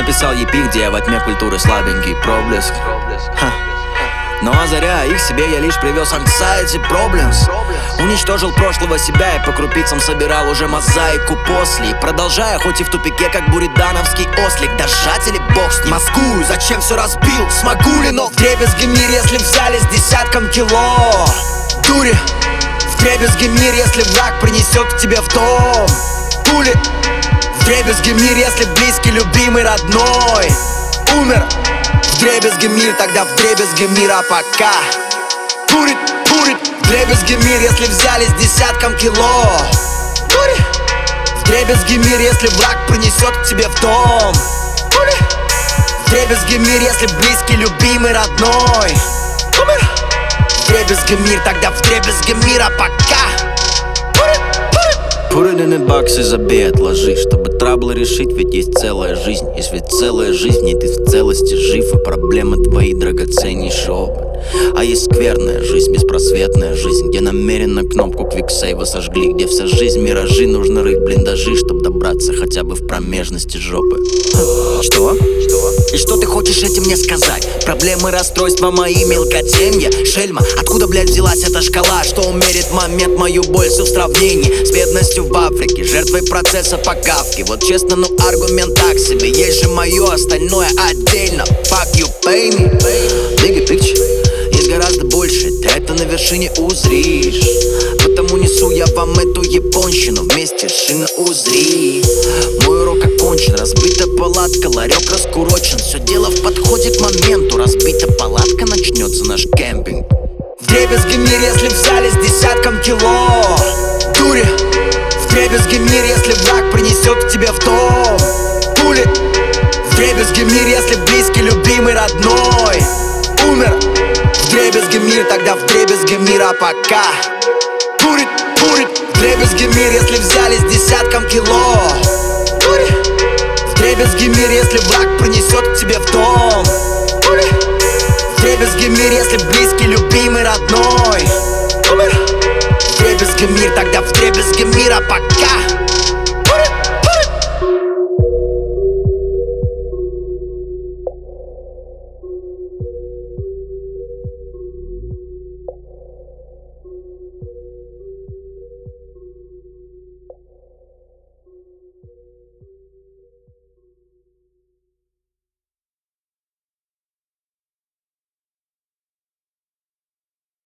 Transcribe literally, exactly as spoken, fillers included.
Написал и пи, где я во тьме культуры слабенький проблеск. Ха. Но озаряя их себе, я лишь привез anxiety problems. Уничтожил прошлого себя и по крупицам собирал уже мозаику после. Продолжая, хоть и в тупике, как буридановский ослик. Дожать или бог с ним? Маскую, зачем все разбил? Смогу ли, но вдребезги мир, если взяли с десятком кило дури. Вдребезги мир, если враг принесет к тебе в дом пули. Вдребезги мир, если близкий, любимый, родной умер. Вдребезги мир, тогда вдребезги мир, а пока Пурит, пурит, вдребезги мир, если взяли с десятком кило дури. Вдребезги мир, если враг принесет к тебе в дом пули. Вдребезги мир, если близкий, любимый, родной умер. Вдребезги мир, тогда вдребезги мир, а пока Пурит, пурит. Put it in a box и забей, отложи, чтобы траблы решить, ведь есть целая жизнь. Есть ведь целая жизнь, и ты в целости жив, и проблемы твои драгоценнейший опыт. А есть скверная жизнь, беспросветная жизнь, где намеренно кнопку квиксейва сожгли, где вся жизнь миражи, нужно рыть блиндажи, чтоб добраться хотя бы в промежности жопы. Что? Что? И что ты хочешь этим мне сказать? Проблемы, расстройства мои, мелкотемья, шельма. Откуда, блядь, взялась эта шкала, что умерит момент мою боль всю в сравнении с бедностью в Африке, жертвой процесса покавки? Вот честно, ну аргумент так себе. Есть же мое, остальное отдельно. Fuck you, pay me. Bigger picture. Есть гораздо больше, ты это на вершине узришь. Потому несу я вам эту японщину вместе шина узри. Мой урок окончен, разбита палатка, ларек раскурочен. Все дело в подходе к моменту, разбита палатка, начнется наш кемпинг. Вдребезги мир, если взяли с десятком кило дури. Вдребезги мир, если враг принесет к тебе в дом пули. Вдребезги мир, если близкий, любимый, родной умер. Вдребезги мир, тогда вдребезги мир, а пока Пурит, пурит, вдребезги мир, если взяли с десятком кило дури. Вдребезги мир, если враг принесет к тебе в дом пули. Вдребезги мир, если близкий, любимый,